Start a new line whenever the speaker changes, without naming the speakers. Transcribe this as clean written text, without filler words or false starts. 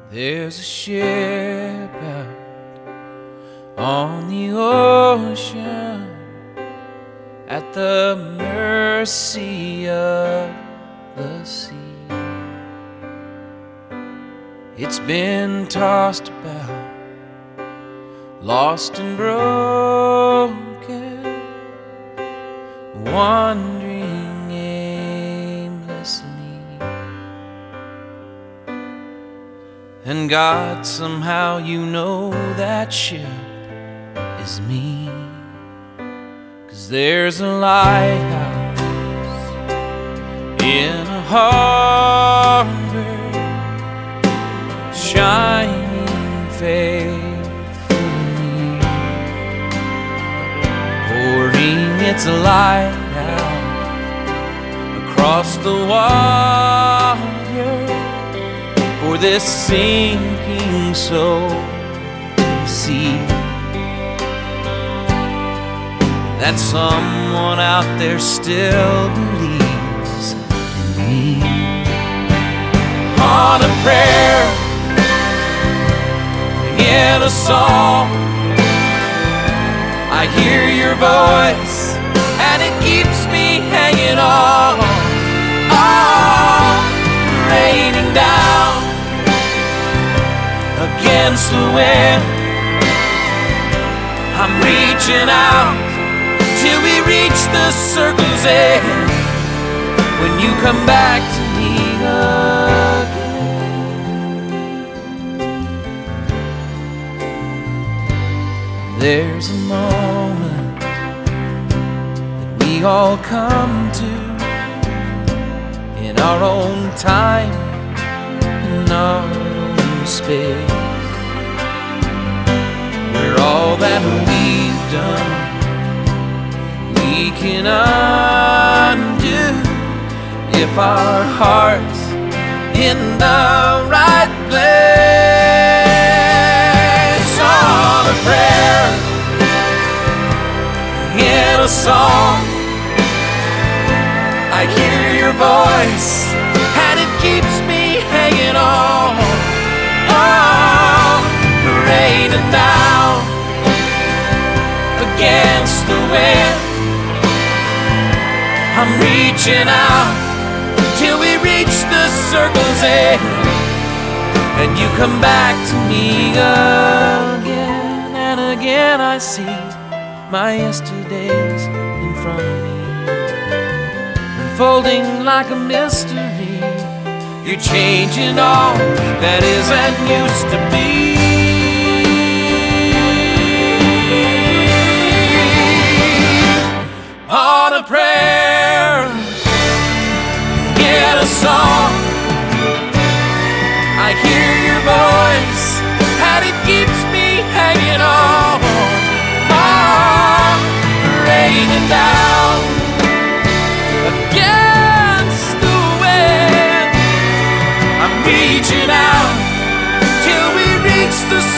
There's a ship out on the ocean at the mercy of the sea. It's been tossed about, lost and broken, wandering aimlessly. And God, somehow you know that ship is me. 'Cause there's a lighthouse in a harbor, shining faithfully, pouring its light out across the water for this sinking soul to see that someone out there still believes in me. On a prayer, in a song, I hear your voice and it keeps me hanging on, raining down against the wind. I'm reaching out till we reach the circle's end, when you come back to me again. There's a moment that we all come to in our own time, in our own space, where all that we've done we can undo if our heart's in the right place. On a prayer, in a song, I hear your voice and it keeps me hanging on, raining down against the wind. I'm reaching out till we reach the circle's end, and you come back to me again. And again I see my yesterdays in front of me, unfolding like a mystery. You're changing all that is and used to be. On a prayer, in a song, I hear your voice and it keeps me hanging on, raining down against the wind. I'm reaching out till we reach the